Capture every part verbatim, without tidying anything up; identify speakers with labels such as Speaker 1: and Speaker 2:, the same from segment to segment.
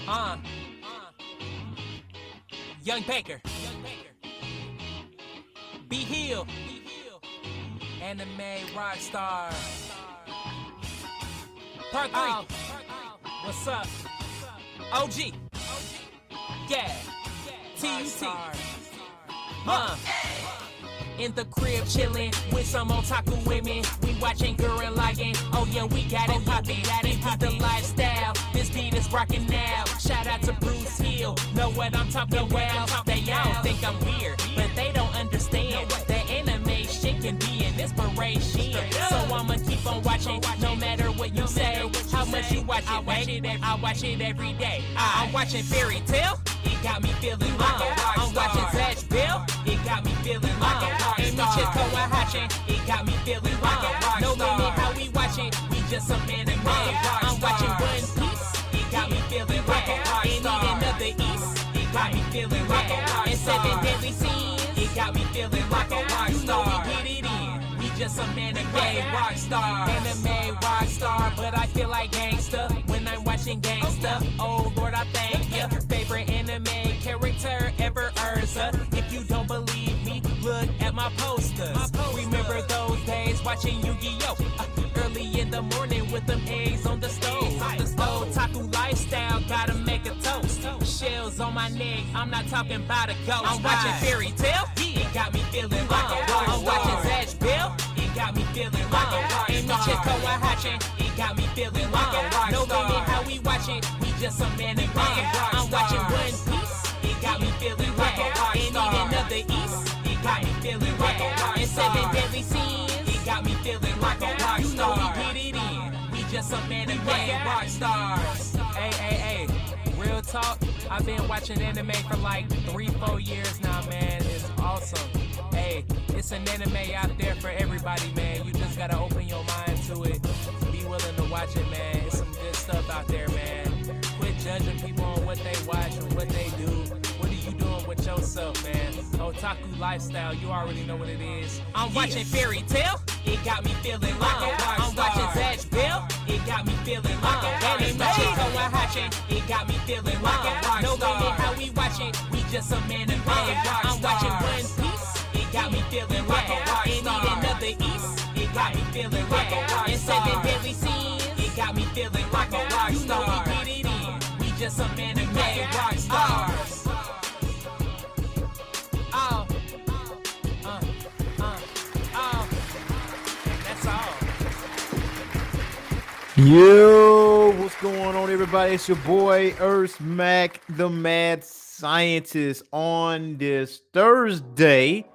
Speaker 1: Uh, Young Baker. Be Hill. Anime rock star. Part three. What's up? O G. Yeah. T U T. Uh. In the crib chillin' with some otaku women. We watching Gurren Lagann. Oh yeah, we got it poppin'. We pop the lifestyle. This beat is rockin' now. Shout out to Bruce Hill. Know what I'm talking about? They all think I'm weird, but they don't understand that anime shit can be an inspiration. So I'ma keep on watching, no matter what you say. How much you watch it? I watch it. Every, I watch it every day. I'm watching Fairy Tail. It got me feeling like a rock star. I'm watching Zatch Bell. It got me feeling like a rock star. Amy Chico watching. It got me feeling like a rock star. No limit how we watching. We just some anime. I'm watching One Piece. It got me feeling like a rock star. And another East. It got me feeling like a rock star. And Seven Deadly Sins. It got me feeling like a rock star. You know we get it in. We just some anime rock star. Anime rock star, but I feel like gangsta when I'm watching gangsta. Oh Lord, I thank you. Favorite anime character ever, Urza. If you don't believe me, look at my posters. Remember those days watching Yu-Gi-Oh! Uh, early in the morning with them eggs on the stove. The stove otaku lifestyle, gotta make a toast. Shells on my neck, I'm not talking about a ghost. I'm watching Fairy Tail, it got me feeling like a rock. I'm watching Zatch Bell, it got me feeling like a rock. Amy Chico watching, it got me feeling like a rock. No limit how we watching, we just some anime. I'm watching One Piece, it got me feeling like a rock. And even another East, it got me feeling like a rock. And Seven Deadly Sins, it got me feeling like a rock. You know we get it in, we just some anime rock stars. Hey, hey, hey, real talk, I've been watching anime for like three, four years now, man. It's awesome. Hey, it's an anime out there for everybody, man. You just gotta open your mind to it. Be willing to watch it, man. It's some good stuff out there, man. Quit judging people on what they watch and what they do. What are you doing with yourself, man? Otaku lifestyle, you already know what it is. I'm yeah. watching Fairy Tail, it got me feeling like uh, a rock I'm star. Watching Zatch Bell, it got me feeling like uh, a rock star. Chico watching, it got me feeling like uh, a rock no star. No limit how we watching, we just some anime. Uh, I'm watching One Piece, it got me feeling like a rock star. And even another East, it got me feeling like a rock star. And Seven Deadly Sins, it got me feeling like a rock star. You know we get it in, we just some anime rock stars. Oh, uh, uh, oh, that's all.
Speaker 2: Yo, what's going on, everybody? It's your boy Earth Mac, the Mad Scientist, on this Thursday.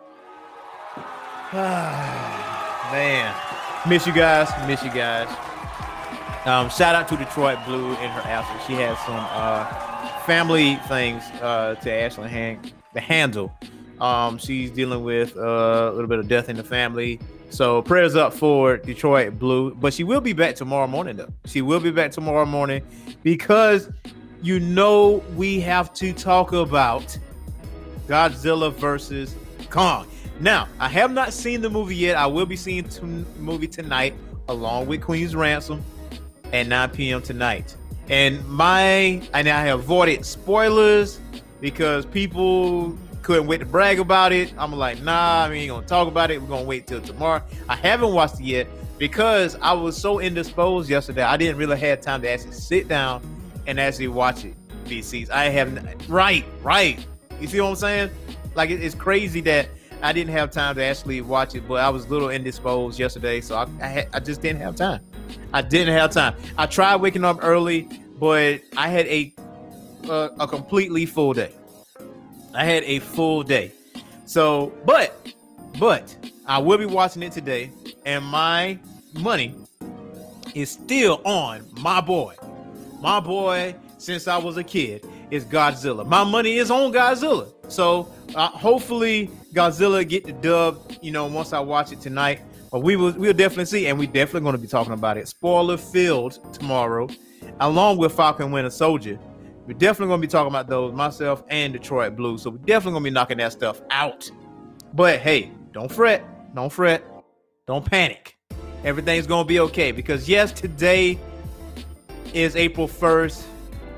Speaker 2: Man, miss you guys, miss you guys. Um, shout out to Detroit Blue in her absence. She had some uh, family things uh, to Ashley hand to handle. Um, she's dealing with uh, a little bit of death in the family. So prayers up for Detroit Blue. But she will be back tomorrow morning, though. She will be back tomorrow morning because you know we have to talk about Godzilla versus Kong. Now, I have not seen the movie yet. I will be seeing the movie tonight along with Queen's Ransom at nine p.m. tonight. And my and I have avoided spoilers because people couldn't wait to brag about it. I'm like, nah, I ain't gonna talk about it. We're gonna wait till tomorrow. I haven't watched it yet because I was so indisposed yesterday. I didn't really have time to actually sit down and actually watch it. B Cs. I have right, right. You see what I'm saying? Like it, it's crazy that I didn't have time to actually watch it, but I was a little indisposed yesterday, so I I, had, I just didn't have time. I didn't have time. I tried waking up early, but I had a uh, a completely full day. I had a full day. So, but, but I will be watching it today, and my money is still on my boy. My boy, since I was a kid, is Godzilla. My money is on Godzilla. So, uh, hopefully, Godzilla get the dub, you know, once I watch it tonight. But we will, we'll definitely see, and we're definitely going to be talking about it. Spoiler filled tomorrow, along with Falcon Winter Soldier. We're definitely going to be talking about those, myself and Detroit Blue. So we're definitely going to be knocking that stuff out. But hey, don't fret. Don't fret. Don't panic. Everything's going to be okay. Because yes, today is April first.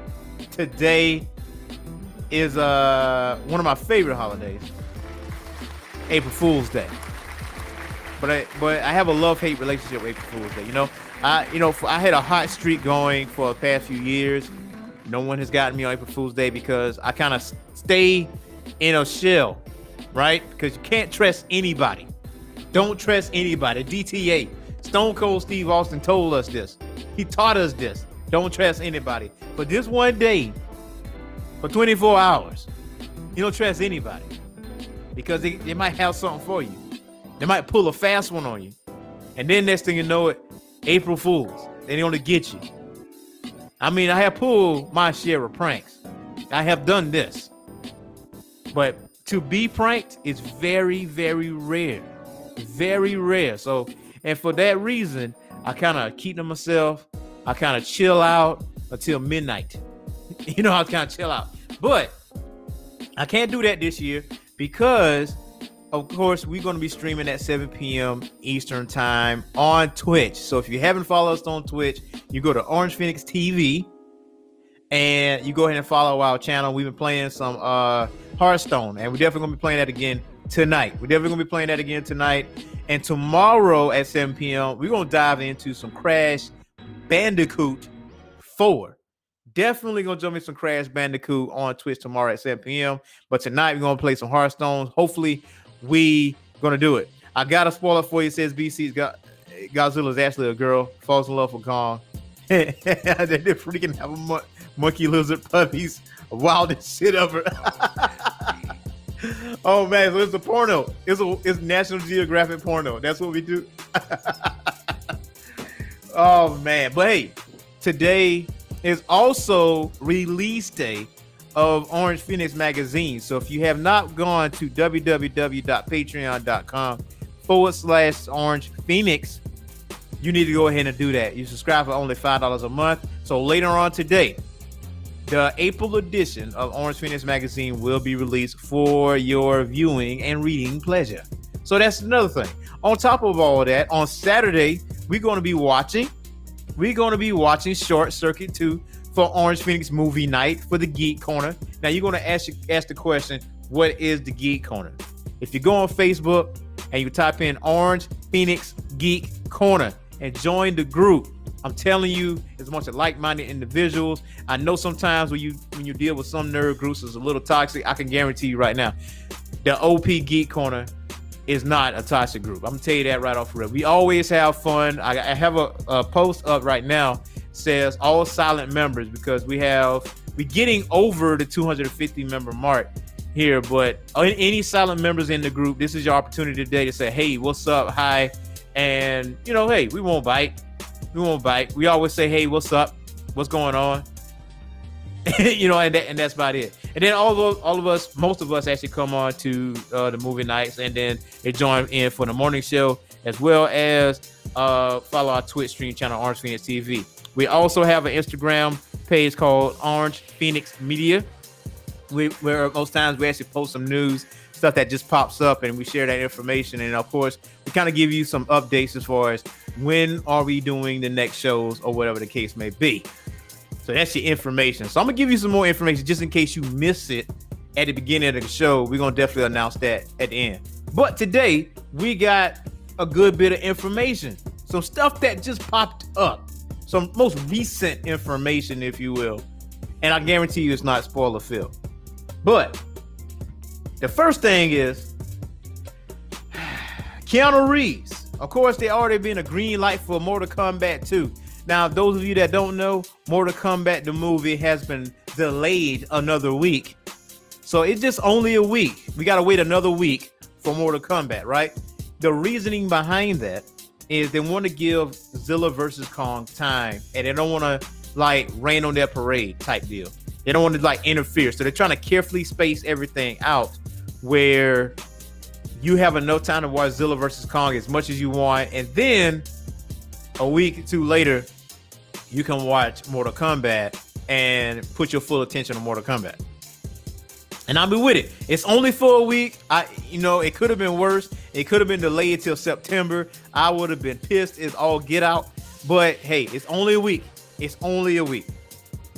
Speaker 2: today is uh one of my favorite holidays, April Fool's Day. But I but I have a love-hate relationship with April Fool's Day. You know, I you know for, I had a hot streak going for the past few years. No one has gotten me on April Fool's Day because I kind of stay in a shell, right? Because you can't trust anybody. Don't trust anybody. D T A, Stone Cold Steve Austin told us this. He taught us this. Don't trust anybody. But this one day, for twenty-four hours, you don't trust anybody because they, they might have something for you. They might pull a fast one on you. And then next thing you know it, April Fools. They only get you. I mean, I have pulled my share of pranks. I have done this. But to be pranked is very, very rare. Very rare. So, and for that reason, I kind of keep to myself. I kind of chill out until midnight. You know, I kind of chill out. But I can't do that this year because, of course, we're going to be streaming at seven p.m. Eastern time on Twitch. So if you haven't followed us on Twitch, you go to Orange Phoenix T V and you go ahead and follow our channel. We've been playing some uh, Hearthstone, and we're definitely going to be playing that again tonight. We're definitely going to be playing that again tonight. And tomorrow at seven p.m., we're going to dive into some Crash Bandicoot four. Definitely going to jump in some Crash Bandicoot on Twitch tomorrow at seven p.m. But tonight, we're going to play some Hearthstone. Hopefully, we gonna do it. I got a spoiler for you. It says B C's got Godzilla's actually a girl, falls in love with Kong. They freaking have a mon- monkey lizard puppies, wildest shit ever. Oh man, so it's a porno. It's a it's National Geographic porno. That's what we do. Oh man, but hey, today is also release day of Orange Phoenix Magazine. So if you have not gone to www.patreon.com forward slash Orange Phoenix, you need to go ahead and do that. You subscribe for only five dollars a month. So later on today, the April edition of Orange Phoenix Magazine will be released for your viewing and reading pleasure. So that's another thing. On top of all of that, on Saturday, we're going to be watching, we're going to be watching Short Circuit two for Orange Phoenix Movie Night for the Geek Corner. Now you're going to ask ask the question, what is the Geek Corner? If you go on Facebook and you type in Orange Phoenix Geek Corner and join the group, I'm telling you, it's a bunch of like-minded individuals. I know sometimes when you when you deal with some nerd groups, it's a little toxic. I can guarantee you right now, the O P Geek Corner is not a toxic group. I'm gonna tell you that right off the rip. We always have fun. I, I have a, a post up right now. Says all silent members because we have we getting over the two hundred fifty member mark here, but any silent members in the group, this is your opportunity today to say, hey, what's up, hi, and you know, hey, we won't bite, we won't bite. We always say, hey, what's up, what's going on, you know, and that, and that's about it. And then all of all of us, most of us actually come on to uh, the movie nights, and then they join in for the morning show as well as uh, follow our Twitch stream channel, Orange Phoenix T V. We also have an Instagram page called Orange Phoenix Media, we, where most times we actually post some news, stuff that just pops up, and we share that information. And of course, we kind of give you some updates as far as when are we doing the next shows or whatever the case may be. So that's your information. So I'm going to give you some more information just in case you miss it at the beginning of the show. We're going to definitely announce that at the end. But today, we got a good bit of information. Some stuff that just popped up. Some most recent information, if you will. And I guarantee you it's not spoiler filled. But the first thing is Keanu Reeves. Of course, they already been a green light for Mortal Kombat two. Now, those of you that don't know, Mortal Kombat, the movie, has been delayed another week. So it's just only a week. We got to wait another week for Mortal Kombat, right? The reasoning behind that is they want to give Zilla versus Kong time, and they don't want to like rain on their parade type deal. They don't want to like interfere. So they're trying to carefully space everything out where you have enough time to watch Zilla versus Kong as much as you want. And then a week or two later, you can watch Mortal Kombat and put your full attention on Mortal Kombat. And I'll be with it. It's only for a week. I, you know, it could have been worse. It could have been delayed till September. I would have been pissed as all get out. But hey, it's only a week. It's only a week.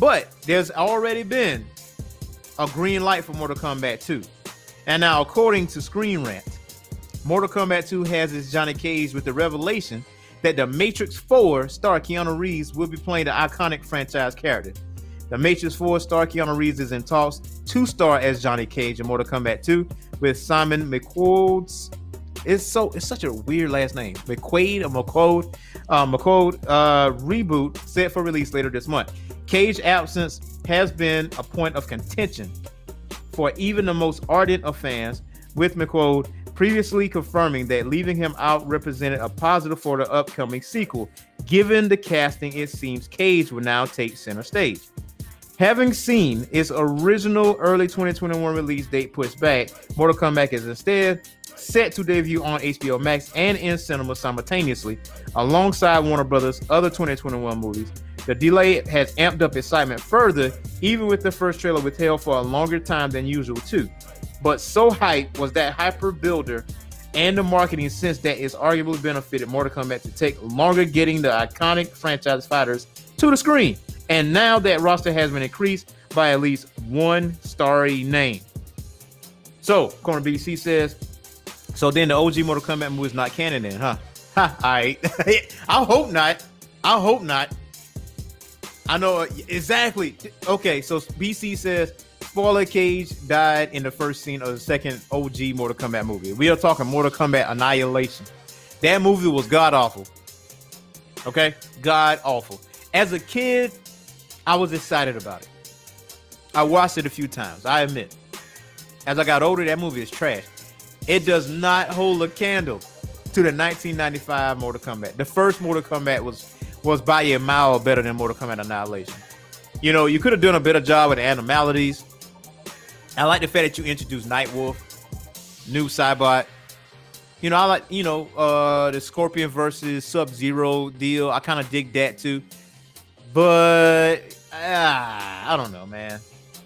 Speaker 2: But there's already been a green light for Mortal Kombat two. And now, according to Screen Rant, Mortal Kombat two has its Johnny Cage with the revelation that the Matrix four star Keanu Reeves will be playing the iconic franchise character. The Matrix four star Keanu Reeves is in talks to star as Johnny Cage in Mortal Kombat two with Simon McQuoid's. It's so it's such a weird last name, McQuaid or McQuoid. Uh, McQuoid uh, reboot set for release later this month. Cage's absence has been a point of contention for even the most ardent of fans, with McQuoid previously confirming that leaving him out represented a positive for the upcoming sequel. Given the casting, it seems Cage will now take center stage. Having seen its original early twenty twenty-one release date pushed back, Mortal Kombat is instead set to debut on H B O Max and in cinema simultaneously, alongside Warner Brothers' other twenty twenty-one movies. The delay has amped up excitement further, even with the first trailer withheld for a longer time than usual too. But so hyped was that hyper builder and the marketing sense that it's arguably benefited Mortal Kombat to take longer getting the iconic franchise fighters to the screen. And now that roster has been increased by at least one starry name. So, Corner B C says, so then the O G Mortal Kombat movie is not canon then, huh? Ha, all right. I hope not. I hope not. I know, exactly. Okay, so B C says, spoiler, Cage died in the first scene of the second O G Mortal Kombat movie. We are talking Mortal Kombat Annihilation. That movie was god-awful. Okay? God-awful. As a kid, I was excited about it. I watched it a few times, I admit. As I got older, that movie is trash. It does not hold a candle to the nineteen ninety-five Mortal Kombat. The first Mortal Kombat was, was by a mile better than Mortal Kombat Annihilation. You know, you could have done a better job with the animalities. I like the fact that you introduced Nightwolf, new Cybot. You know, I like, you know, uh, the Scorpion versus Sub-Zero deal. I kind of dig that too. But, ah, I don't know, man.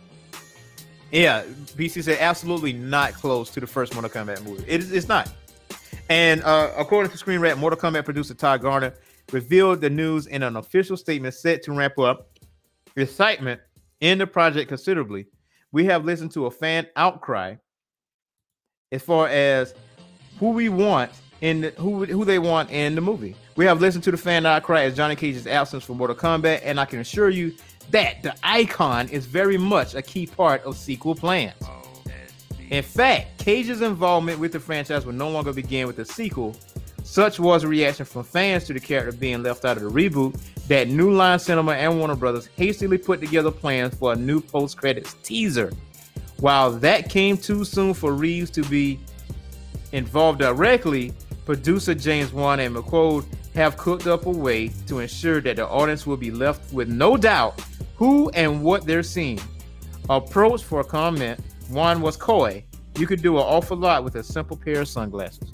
Speaker 2: Yeah, B C said absolutely not close to the first Mortal Kombat movie. It is, it's not. And uh, according to Screen Rant, Mortal Kombat producer Todd Garner revealed the news in an official statement set to ramp up excitement in the project considerably. We have listened to a fan outcry as far as who we want in the, who who they want in the movie. We have listened to the fan outcry as Johnny Cage's absence from Mortal Kombat, and I can assure you that the icon is very much a key part of sequel plans. In fact, Cage's involvement with the franchise will no longer begin with the sequel. Such was a reaction from fans to the character being left out of the reboot that New Line Cinema and Warner Brothers hastily put together plans for a new post-credits teaser. While that came too soon for Reeves to be involved directly, producer James Wan and McQuoid have cooked up a way to ensure that the audience will be left with no doubt who and what they're seeing. Approached for a comment, Wan was coy. You could do an awful lot with a simple pair of sunglasses.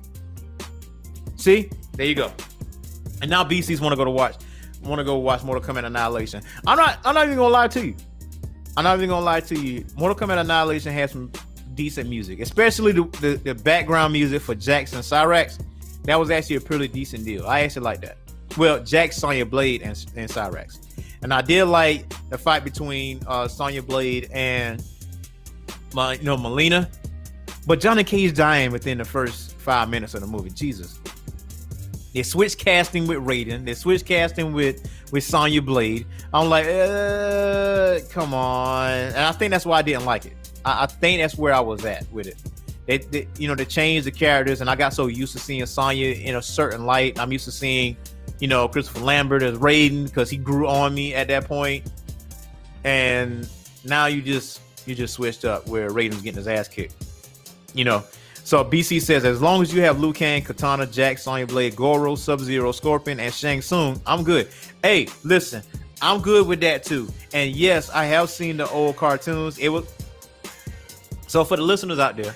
Speaker 2: See, there you go. And now B C's want to go to watch, want to go watch Mortal Kombat Annihilation. I'm not, I'm not even gonna lie to you. I'm not even gonna lie to you. Mortal Kombat Annihilation has some decent music, especially the, the, the background music for Jax and Cyrax. That was actually a pretty decent deal. I actually like that. Well, Jax, Sonya Blade, and, and Cyrax. And I did like the fight between uh, Sonya Blade and my, you know, Melina. But Johnny Cage dying within the first five minutes of the movie. Jesus. They switched casting with Raiden. They switched casting with, with Sonya Blade. I'm like, uh, come on. And I think that's why I didn't like it. I, I think that's where I was at with it. They, they, you know, they changed the characters, and I got so used to seeing Sonya in a certain light. I'm used to seeing, you know, Christopher Lambert as Raiden because he grew on me at that point. And now you just you just switched up where Raiden's getting his ass kicked. You know. So B C says, as long as you have Liu Kang, Katana, Jax, Sonya Blade, Goro, Sub-Zero, Scorpion, and Shang Tsung, I'm good. Hey, listen, I'm good with that too. And yes, I have seen the old cartoons. It was so for the listeners out there,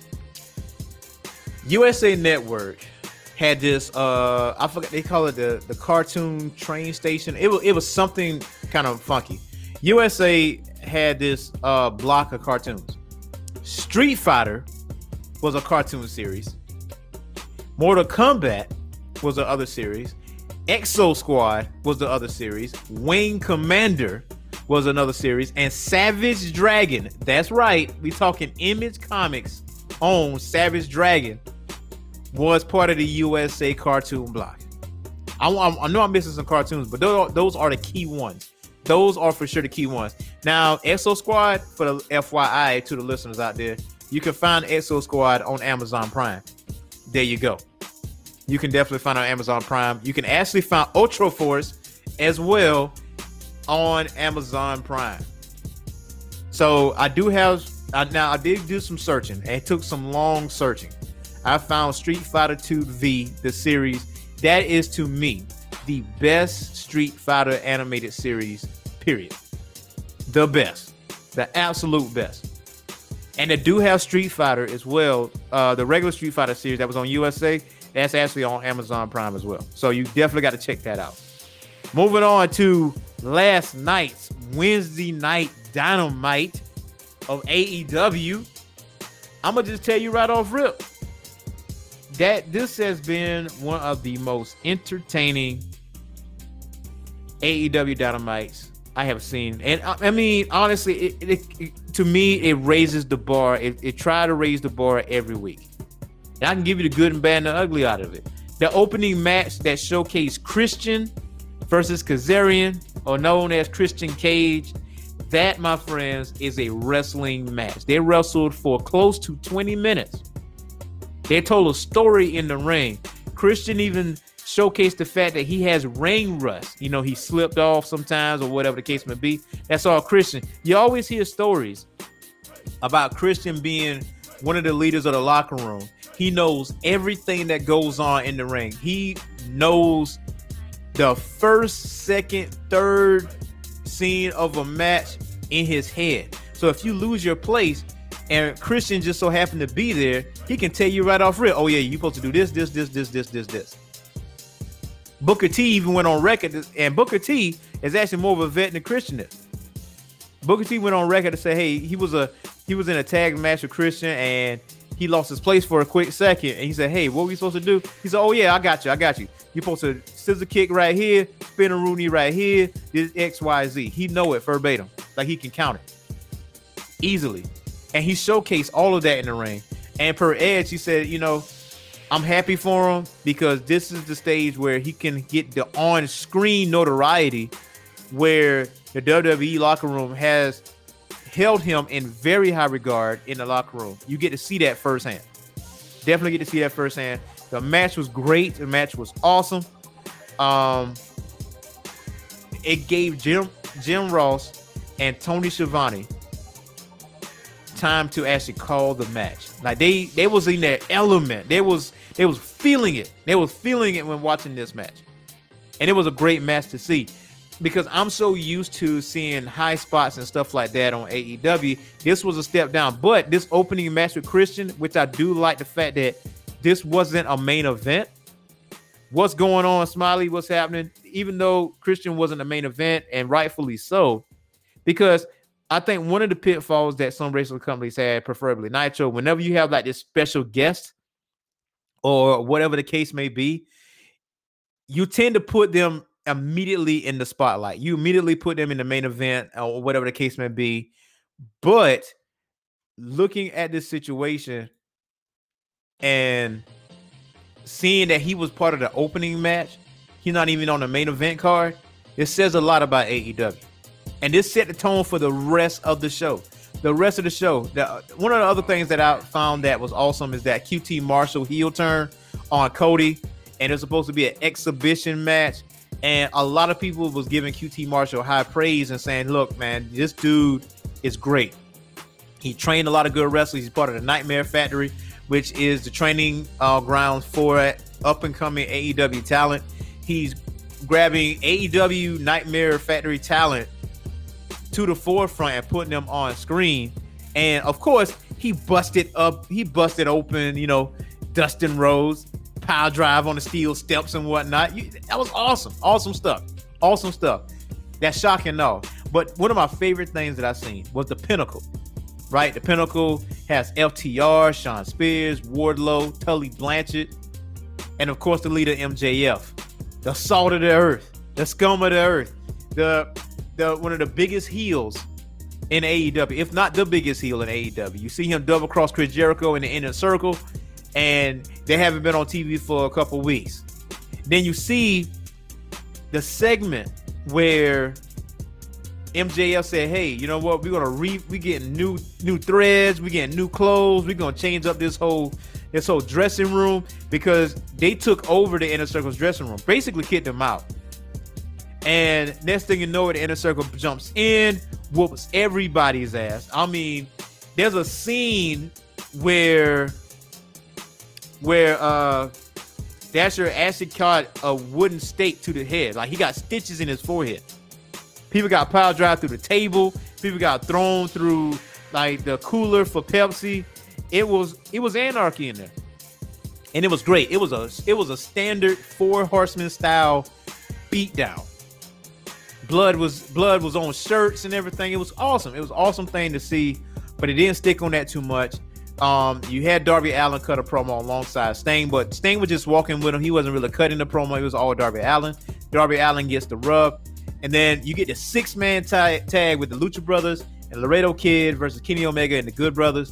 Speaker 2: U S A Network had this. Uh, I forgot they call it the the cartoon train station. It was it was something kind of funky. U S A had this uh, block of cartoons. Street Fighter was a cartoon series. Mortal Kombat was the other series. Exo Squad was the other series. Wing Commander was another series, and Savage Dragon. That's right, we talking Image Comics own Savage Dragon was part of the U S A cartoon block. I, I, I know I'm missing some cartoons, but those, those are the key ones. Those are for sure the key ones. Now, Exo Squad, for the F Y I to the listeners out there, you can find Exo Squad on Amazon Prime. There you go. You can definitely find it on Amazon Prime. You can actually find Ultra Force as well on Amazon Prime. So I do have, I, now I did do some searching, and it took some long searching. I found Street Fighter two V, the series. That is, to me, the best Street Fighter animated series, period. The best. The absolute best. And they do have Street Fighter as well. Uh, the regular Street Fighter series that was on U S A, that's actually on Amazon Prime as well. So you definitely got to check that out. Moving on to last night's Wednesday Night Dynamite of A E W. I'm going to just tell you right off rip that this has been one of the most entertaining A E W Dynamites I have seen. And I, I mean, honestly, it, it, it, to me, it raises the bar. It, it tries to raise the bar every week. And I can give you the good and bad and the ugly out of it. The opening match that showcased Christian versus Kazarian, or known as Christian Cage, that, my friends, is a wrestling match. They wrestled for close to twenty minutes. They told a story in the ring. Christian even showcased the fact that he has ring rust. You know, he slipped off sometimes or whatever the case may be. That's all Christian. You always hear stories about Christian being one of the leaders of the locker room. He knows everything that goes on in the ring. He knows the first, second, third scene of a match in his head. So if you lose your place and Christian just so happened to be there, he can tell you right off rip, oh yeah, you're supposed to do this, this, this, this, this, this, this. Booker T even went on record, and Booker T is actually more of a vet than Christian is. Booker T went on record to say, hey, he was a he was in a tag match with Christian, and he lost his place for a quick second, and he said, hey, what are we supposed to do? He said, oh yeah, I got you, I got you. You're supposed to scissor kick right here, spin a Rooney right here, this X, Y, Z. He know it verbatim, like he can count it easily. And he showcased all of that in the ring. And per Edge, he said, you know, I'm happy for him because this is the stage where he can get the on-screen notoriety where the W W E locker room has held him in very high regard in the locker room. You get to see that firsthand. Definitely get to see that firsthand. The match was great. The match was awesome. Um, it gave Jim Jim Ross and Tony Schiavone time to actually call the match. Like they they was in their element. They was they was feeling it. They was feeling it when watching this match. And it was a great match to see. Because I'm so used to seeing high spots and stuff like that on A E W. This was a step down. But this opening match with Christian, which I do like the fact that this wasn't a main event. What's going on, Smiley? What's happening? Even though Christian wasn't a main event, and rightfully so, because I think one of the pitfalls that some wrestling companies had, preferably Nitro, whenever you have like this special guest or whatever the case may be, you tend to put them immediately in the spotlight. You immediately put them in the main event or whatever the case may be. But looking at this situation and seeing that he was part of the opening match, he's not even on the main event card, it says a lot about A E W. And this set the tone for the rest of the show. The rest of the show. The, one of the other things that I found that was awesome is that Q T Marshall heel turn on Cody. And it's supposed to be an exhibition match. And a lot of people was giving Q T Marshall high praise and saying, look, man, this dude is great. He trained a lot of good wrestlers. He's part of the Nightmare Factory, which is the training uh, grounds for up-and-coming A E W talent. He's grabbing A E W Nightmare Factory talent to the forefront and putting them on screen. And, of course, he busted up. He busted open, you know, Dustin Rhodes, power drive on the steel steps and whatnot. You, that was awesome. Awesome stuff. Awesome stuff. That's shocking, though. But one of my favorite things that I've seen was the Pinnacle. Right? The Pinnacle has F T R, Sean Spears, Wardlow, Tully Blanchard, and of course the leader M J F. The salt of the earth, the scum of the earth, the the one of the biggest heels in A E W, if not the biggest heel in A E W. You see him double cross Chris Jericho in the Inner Circle, and they haven't been on T V for a couple weeks. Then you see the segment where M J F said, "Hey, you know what? We're gonna re we getting new new threads, we getting new clothes, we're gonna change up this whole this whole dressing room because they took over the Inner Circle's dressing room, basically kicked them out." And next thing you know, the Inner Circle jumps in, whoops everybody's ass. I mean, there's a scene where where uh Dasher actually caught a wooden stake to the head. Like, he got stitches in his forehead. People got pile drive through the table. People got thrown through like the cooler for Pepsi. It was it was anarchy in there. And it was great. It was a it was a standard Four Horsemen style beatdown. Blood was blood was on shirts and everything. It was awesome. It was an awesome thing to see, but it didn't stick on that too much. Um, you had Darby Allin cut a promo alongside Sting, but Sting was just walking with him. He wasn't really cutting the promo. It was all Darby Allin. Darby Allin gets the rub, and then you get the six-man ta- tag with the Lucha Brothers and Laredo Kid versus Kenny Omega and the Good Brothers.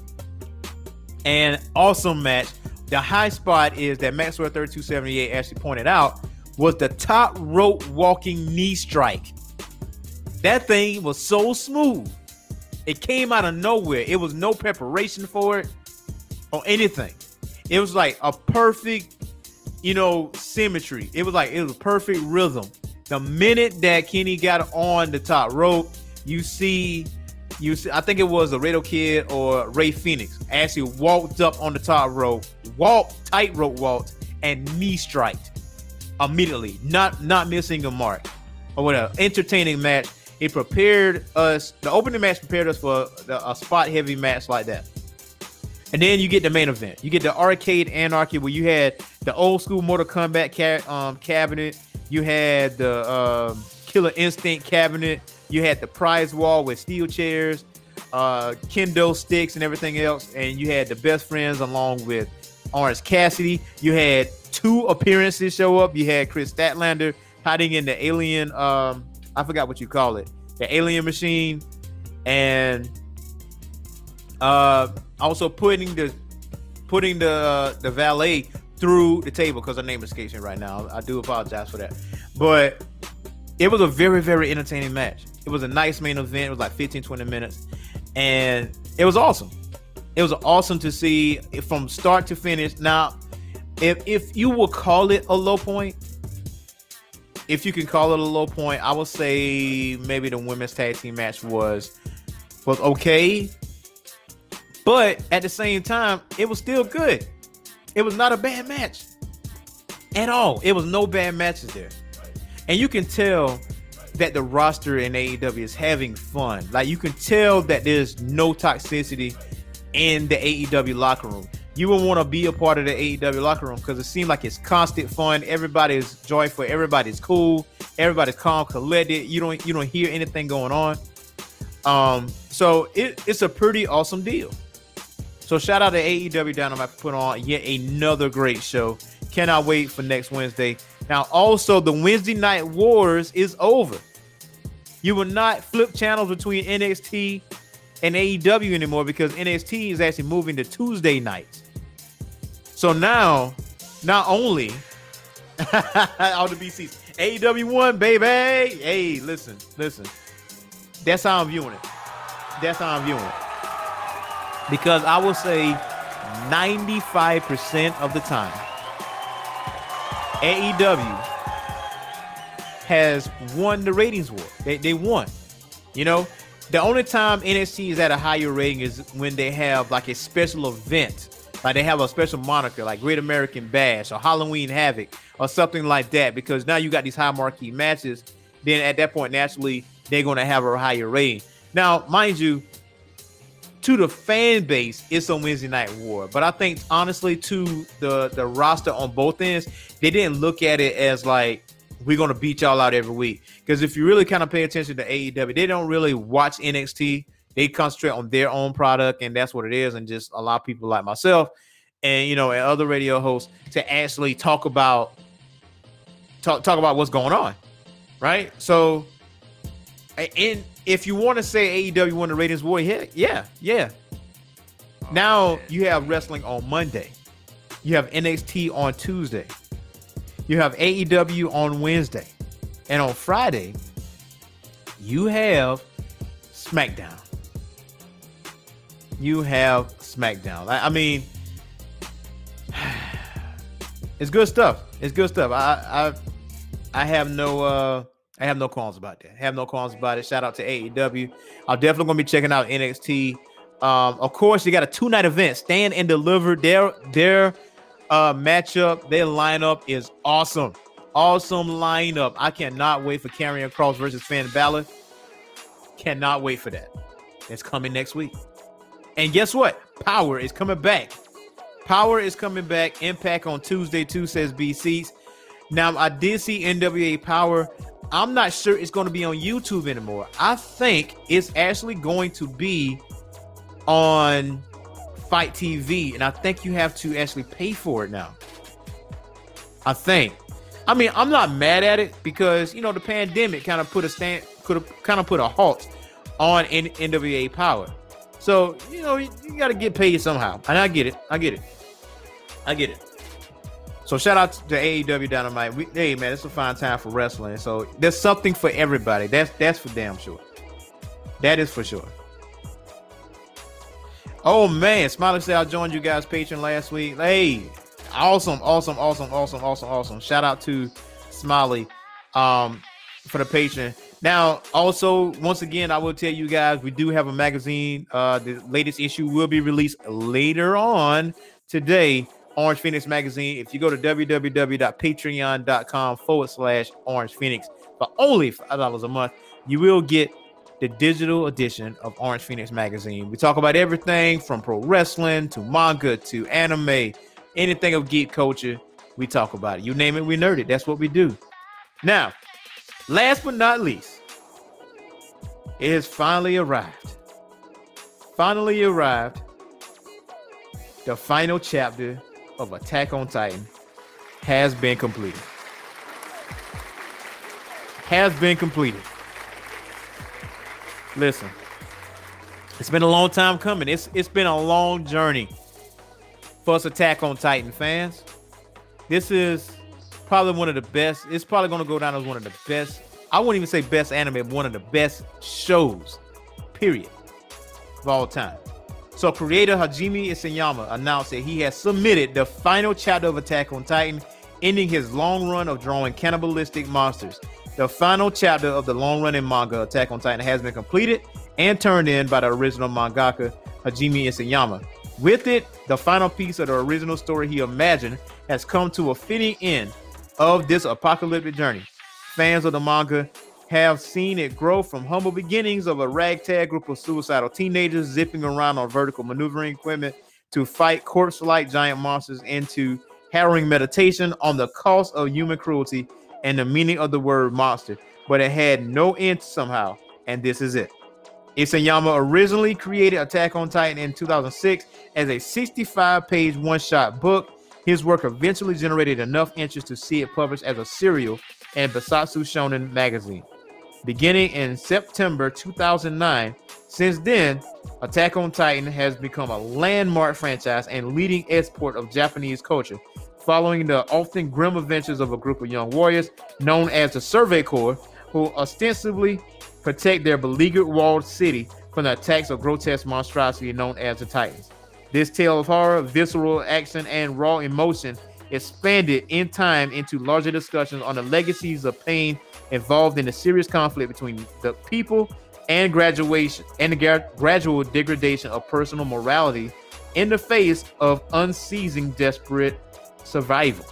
Speaker 2: And awesome match. The high spot is that Maxwell thirty-two seventy-eight actually pointed out was the top rope walking knee strike. That thing was so smooth. It came out of nowhere. It was no preparation for it or anything. It was like a perfect, you know, symmetry. It was like, it was a perfect rhythm. The minute that Kenny got on the top rope, you see, you see, I think it was a Laredo Kid or Ray Phoenix actually walked up on the top rope, walked, tightrope walked, and knee striked immediately, not, not missing a mark or whatever. Entertaining match. It prepared us, the opening match prepared us for the, a spot heavy match like that. And then you get the main event. You get the Arcade Anarchy where you had the old school Mortal Kombat ca- um, cabinet. You had the um, Killer Instinct cabinet. You had the prize wall with steel chairs, uh, kendo sticks and everything else. And you had the Best Friends along with Orange Cassidy. You had two appearances show up. You had Chris Statlander hiding in the alien, um, I forgot what you call it, the alien machine, and uh, also putting the putting the uh, the valet through the table because her name escapes me right now. I do apologize for that, but it was a very very entertaining match. It was a nice main event. It was like fifteen, twenty minutes, and it was awesome. It was awesome to see from start to finish. Now, if if you will call it a low point. If you can call it a low point, I would say maybe the women's tag team match was was okay, but at the same time, it was still good. It was not a bad match at all. It was no bad matches there, and you can tell that the roster in A E W is having fun. Like, you can tell that there's no toxicity in the A E W locker room. You would want to be a part of the A E W locker room because it seems like it's constant fun. Everybody's joyful. Everybody's cool. Everybody's calm, collected. You don't you don't hear anything going on. Um, so it, it's a pretty awesome deal. So shout out to A E W Dynamite for putting on yet another great show. Cannot wait for next Wednesday. Now, also, the Wednesday Night Wars is over. You will not flip channels between N X T and A E W anymore because N X T is actually moving to Tuesday nights. So now, not only all the B Cs, A E W one, baby. Hey, listen, listen. That's how I'm viewing it. That's how I'm viewing it. Because I will say ninety-five percent of the time, A E W has won the ratings war. They, they won. You know, the only time N X T is at a higher rating is when they have like a special event. Like they have a special moniker like Great American Bash or Halloween Havoc or something like that, because now you got these high marquee matches. Then at that point, naturally, they're going to have a higher rating. Now, mind you, to the fan base, it's a Wednesday Night War. But I think, honestly, to the, the roster on both ends, they didn't look at it as like, we're going to beat y'all out every week. Because if you really kind of pay attention to A E W, they don't really watch N X T. They concentrate on their own product, and that's what it is. And just allow people like myself and, you know, and other radio hosts to actually talk about talk, talk about what's going on, right? So And if you want to say A E W won the ratings war, yeah, yeah, yeah. Now you have wrestling on Monday. You have N X T on Tuesday. You have A E W on Wednesday. And on Friday, you have SmackDown. You have SmackDown. I, I mean, it's good stuff. It's good stuff. I I I have no uh I have no qualms about that. I have no qualms about it. Shout out to A E W. I'm definitely gonna be checking out N X T. Um, of course, they got a two-night event. Stand and Deliver. Their their uh matchup, their lineup is awesome. Awesome lineup. I cannot wait for Karrion Kross versus Finn Balor. Cannot wait for that. It's coming next week. And guess what? Power is coming back. Power is coming back. Impact on Tuesday too, says B C. Now, I did see N W A Power. I'm not sure it's going to be on YouTube anymore. I think it's actually going to be on Fight T V, and I think you have to actually pay for it now. I think. I mean, I'm not mad at it because, you know, the pandemic kind of put a stand, could have kind of put a halt on N- NWA Power. So, you know, you, you got to get paid somehow. And I get it. I get it. I get it. So shout out to A E W Dynamite. We, hey, man, it's a fine time for wrestling. So there's something for everybody. That's that's for damn sure. That is for sure. Oh, man. Smiley said I joined you guys' Patreon last week. Hey, awesome, awesome, awesome, awesome, awesome, awesome. Shout out to Smiley um, for the Patreon. Now, also, once again, I will tell you guys, we do have a magazine. Uh, the latest issue will be released later on today. Orange Phoenix Magazine. If you go to www.patreon.com forward slash Orange Phoenix for only five dollars a month, you will get the digital edition of Orange Phoenix Magazine. We talk about everything from pro wrestling to manga to anime, anything of geek culture. We talk about it. You name it, we nerd it. That's what we do. Now, last but not least, it has finally arrived. Finally arrived. The final chapter of Attack on Titan has been completed. Has been completed. Listen, it's been a long time coming. It's it's been a long journey for us Attack on Titan fans. This is probably one of the best. It's probably going to go down as one of the best. I wouldn't even say best anime, but one of the best shows, period, of all time. So creator Hajime Isayama announced that he has submitted the final chapter of Attack on Titan, ending his long run of drawing cannibalistic monsters. The final chapter of the long-running manga Attack on Titan has been completed and turned in by the original mangaka Hajime Isayama. With it, the final piece of the original story he imagined has come to a fitting end of this apocalyptic journey. Fans of the manga have seen it grow from humble beginnings of a ragtag group of suicidal teenagers zipping around on vertical maneuvering equipment to fight corpse-like giant monsters, into harrowing meditation on the cost of human cruelty and the meaning of the word monster. But it had no end somehow, and this is it. Isayama originally created Attack on Titan in two thousand six as a sixty-five page one-shot book. His work eventually generated enough interest to see it published as a serial in Basatsu Shonen magazine. Beginning in September two thousand nine, since then, Attack on Titan has become a landmark franchise and leading export of Japanese culture, following the often grim adventures of a group of young warriors known as the Survey Corps, who ostensibly protect their beleaguered walled city from the attacks of grotesque monstrosity known as the Titans. This tale of horror, visceral action, and raw emotion expanded in time into larger discussions on the legacies of pain involved in the serious conflict between the people and graduation and the gra- gradual degradation of personal morality in the face of unceasing desperate survival.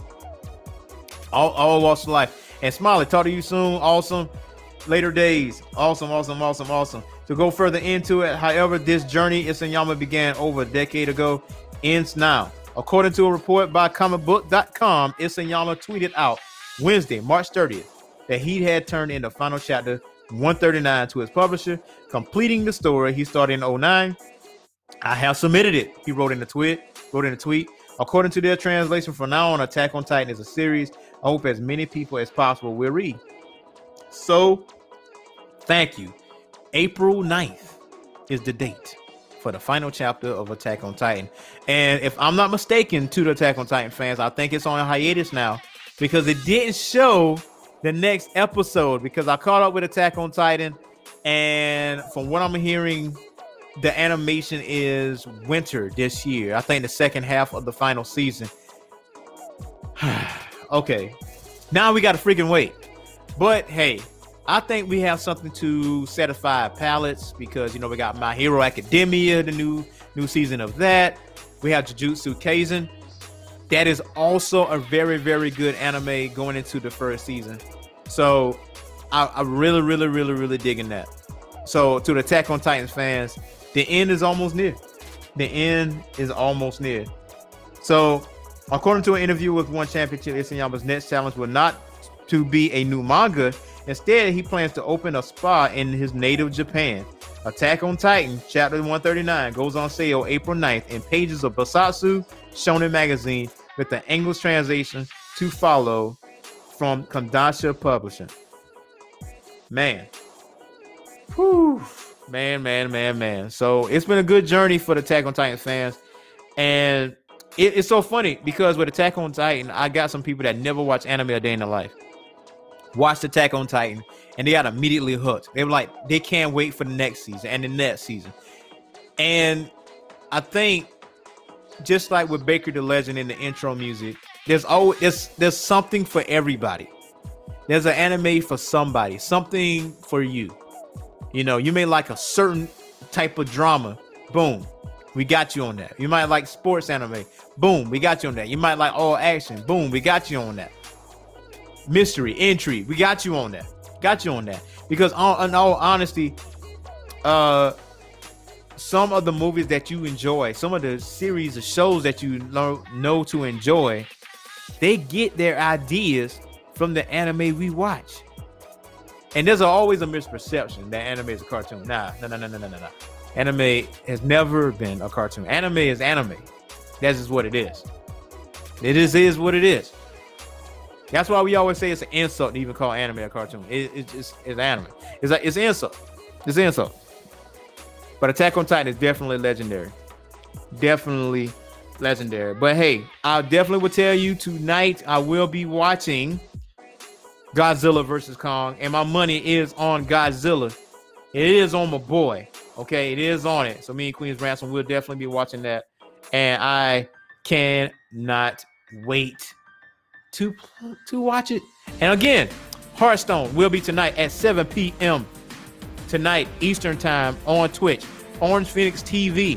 Speaker 2: All, all walks of life. And Smiley, talk to you soon. Awesome. Later days. Awesome, awesome, awesome, awesome. To go further into it, however, this journey Isayama began over a decade ago ends now. According to a report by comic book dot com, Isayama tweeted out Wednesday, March thirtieth, that he had turned in the final chapter one thirty-nine to his publisher, completing the story he started in oh nine. I have submitted it, he wrote in the tweet. Wrote in a tweet. According to their translation, from now on, Attack on Titan is a series I hope as many people as possible will read. So, Thank you. April ninth is the date for the final chapter of Attack on Titan. And if I'm not mistaken, to the Attack on Titan fans, I think it's on a hiatus now because it didn't show the next episode, because I caught up with Attack on Titan, and from what I'm hearing, the animation is winter this year. I think the second half of the final season. Okay, now we got to freaking wait. But hey, I think we have something to satisfy palates, because you know we got My Hero Academia, the new new season of that. We have Jujutsu Kaisen. That is also a very, very good anime going into the first season. So I, I really, really, really, really digging that. So to the Attack on Titans fans, the end is almost near. The end is almost near. So according to an interview with One Championship, Isayama's next challenge will not to be a new manga. Instead, he plans to open a spa in his native Japan. Attack on Titan, chapter one thirty-nine, goes on sale April ninth in pages of Basatsu Shonen magazine, with the English translation to follow from Kodansha Publishing. Man. Whew. Man, man, man, man. So it's been a good journey for the Attack on Titan fans. And it, it's so funny because with Attack on Titan, I got some people that never watch anime a day in their life. Watched Attack on Titan, and they got immediately hooked. They were like, they can't wait for the next season and the next season. And I think, just like with Baker the Legend in the intro music, there's always there's, there's something for everybody. There's an anime for somebody, something for you. You know, you may like a certain type of drama. Boom, we got you on that. You might like sports anime. Boom, we got you on that. You might like all action. Boom, we got you on that. Mystery, intrigue, we got you on that. Got you on that. Because in all honesty, uh, some of the movies that you enjoy, some of the series of shows that you know, know to enjoy, they get their ideas from the anime we watch. And there's always a misperception that anime is a cartoon. Nah, no, no, no, no, no, no. Anime has never been a cartoon. Anime is anime. That's just what it is. It is, is what it is. That's why we always say it's an insult to even call anime a cartoon. It, it's just it's anime. It's like it's an insult. It's an insult. But Attack on Titan is definitely legendary. Definitely legendary. But hey, I definitely will tell you tonight I will be watching Godzilla versus Kong, and my money is on Godzilla. It is on my boy. Okay, it is on it. So me and Queen's Ransom will definitely be watching that, and I cannot wait to to watch it. And again, Hearthstone will be tonight at seven p.m. tonight Eastern time on Twitch. Orange Phoenix T V.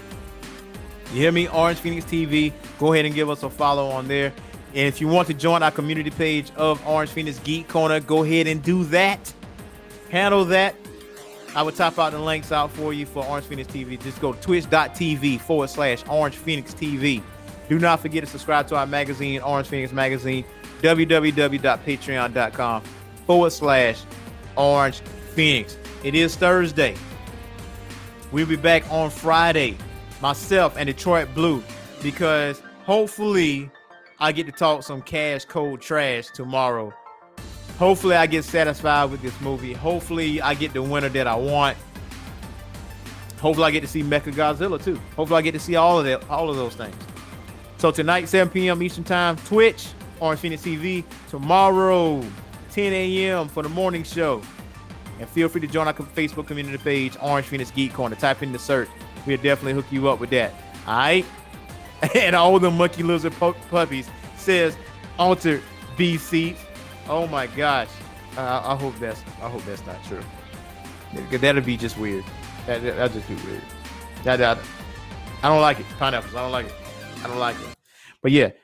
Speaker 2: You hear me? Orange Phoenix T V. Go ahead and give us a follow on there. And if you want to join our community page of Orange Phoenix Geek Corner, go ahead and do that. Handle that. I will top out the links out for you for Orange Phoenix T V. Just go to twitch.tv forward slash Orange Phoenix TV. Do not forget to subscribe to our magazine, Orange Phoenix Magazine, www.patreon.com forward slash Orange Phoenix. It is Thursday. We'll be back on Friday, myself and Detroit Blue, because hopefully I get to talk some cash cold trash tomorrow. Hopefully I get satisfied with this movie. Hopefully I get the winner that I want. Hopefully I get to see Mechagodzilla too. Hopefully I get to see all of that, all of those things. So tonight, seven p.m. Eastern time, Twitch, Orange Phoenix T V. Tomorrow, ten a.m. for the morning show. And feel free to join our Facebook community page, Orange Phoenix Geek Corner. Type in the search. We'll definitely hook you up with that. All right? And all the monkey lizard pu- puppies says altered B C. Oh my gosh. Uh, I hope that's I hope that's not true. That'll be just weird. That, that, that'll just be weird. That, that, I don't like it. Pineapples. I don't like it. I don't like it. But yeah,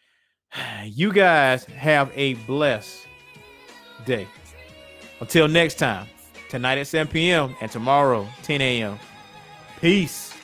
Speaker 2: you guys have a blessed day. Until next time, tonight at seven p.m. and tomorrow, ten a.m. Peace.